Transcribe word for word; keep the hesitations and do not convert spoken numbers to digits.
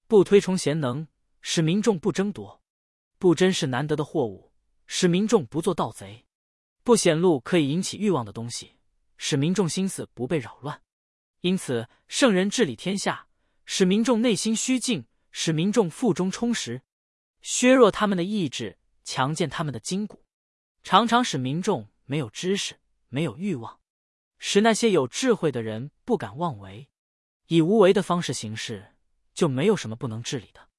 不推崇贤能，使民众不争夺；不珍视难得的货物，使民众不做盗贼；不显露可以引起欲望的东西，使民众心思不被扰乱。因此，圣人治理天下，使民众内心虚静，使民众腹中充实，削弱他们的意志，强健他们的筋骨，常常使民众没有知识，没有欲望，使那些有智慧的人不敢妄为。以无为的方式行事，就没有什么不能治理的。